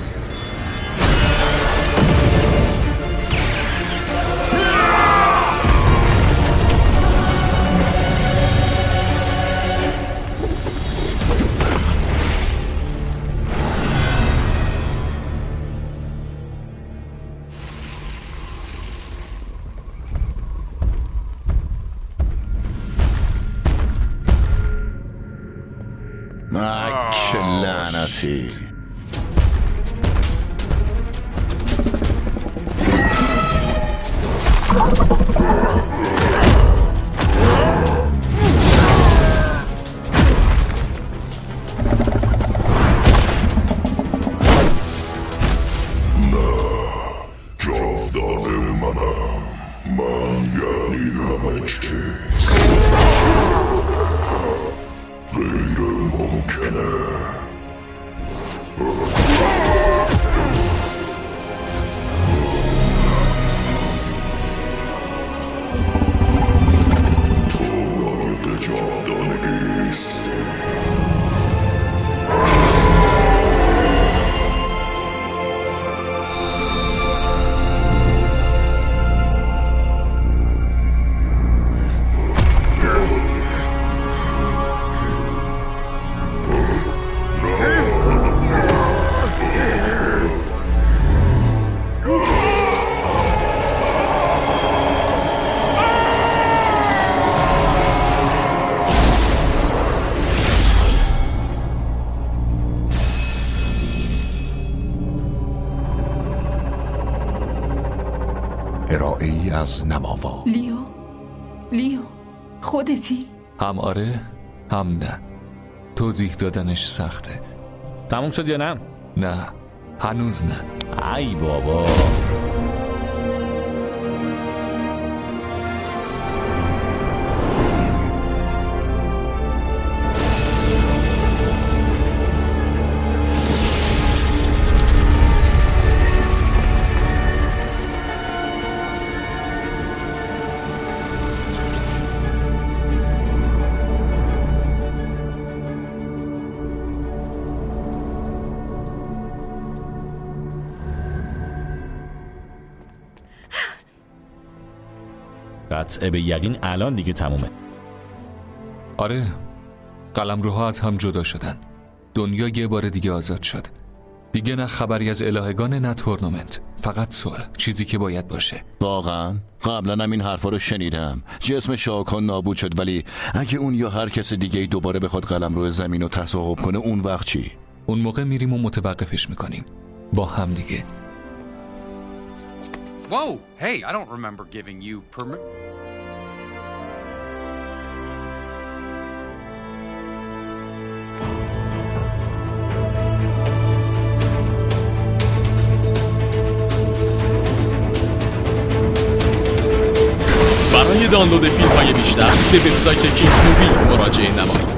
مک لعنتی.
جاودانه منم. من یعنی همه چیز. غیر ممکنه. تو لایق جاودانگیستی.
ارائه‌ای از نماوا.
لیو لیو خودتی؟
هم آره هم نه. توضیح دادنش سخته.
تموم شد یا نه؟
نه هنوز نه.
ای بابا. قطعه به یقین الان دیگه تمومه.
آره قلمروها از هم جدا شدن. دنیا یه بار دیگه آزاد شد. دیگه نه خبری از الهگان نه تورنمنت، فقط صلح، چیزی که باید باشه.
واقعا قبلا هم این حرفا رو شنیدم. جسم شاکان نابود شد، ولی اگه اون یا هر کس دیگه ای دوباره بخواد قلمرو زمین رو تصاحب کنه، اون وقت چی؟
اون موقع میریم و متوقفش میکنیم با هم دیگه.
Whoa! Hey, I don't remember giving you permit.
برای دانلود فیلم‌های بیشتر به وبسایت کینگ مووی مراجعه نمایید.